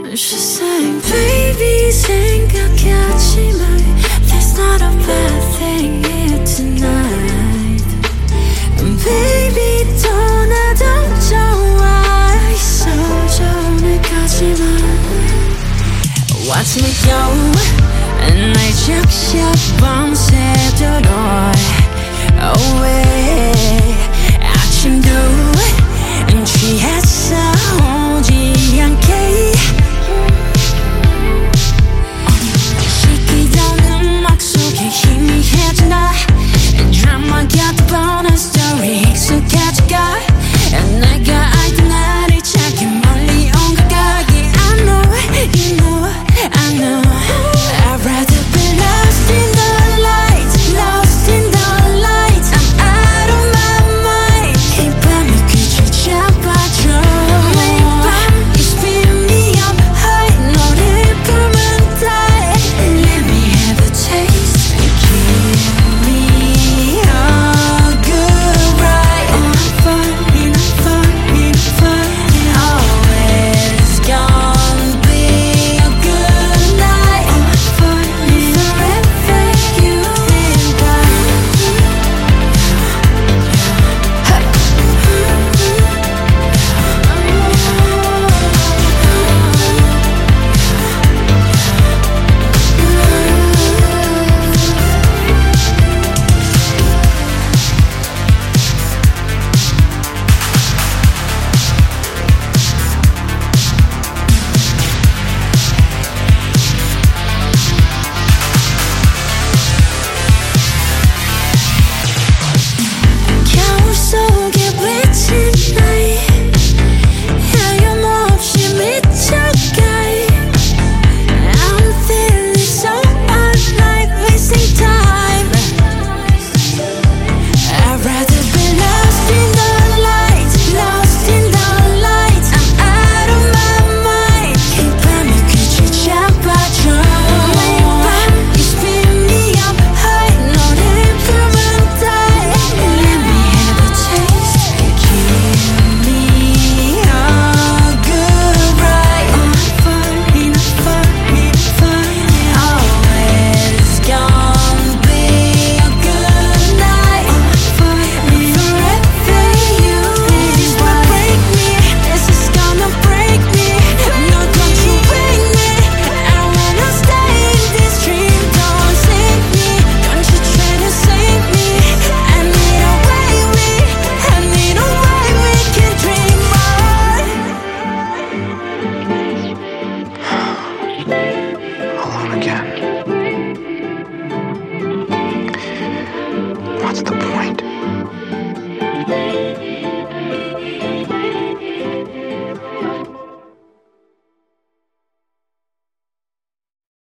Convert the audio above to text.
She sang, baby 생각하지 마. There's not a bad thing here tonight. Baby 떠나도 좋아. 있어 오늘까지만. Watch me go. 날 적셔 밤새도록 away. 아침도 취했어 오지 않게. 시키던 음악 속에 희미해진다. 드라마 같은 bonus story 익숙해져가. 내가 알던 나를 찾기 멀리 온 걸까. Yeah, I know, you know, I know. I'd rather be lost in the lights, lost in the lights. I'm out of my mind. 이 밤이 귀를 잡아줘. 매일 밤 you spin me up high. 너를 보면 die. Let me have a taste. Give me a good ride. Enough fun, enough fun, enough fun. Always gonna be a good night. Enough fun, forever you and I. 겨울 속에 비친 나이. 하염없이 미쳐가. I'm feeling so alive, wasting time. I'd rather be lost in the lights, lost in the lights. I'm out of my mind. 이 밤이 귀를 잡아줘. 매일 밤 you spin me up high. 너를 보면 die. Let me have a taste. Give me a good ride. Enough fun, enough fun, enough fun. Always gonna be a good night. Enough fun, forever you and I. Break me, this is gonna break me. No, don't you break me. I wanna stay in this dream. Don't save me, don't you try to save me. I need a way we can dream more. Alone again. What's the point?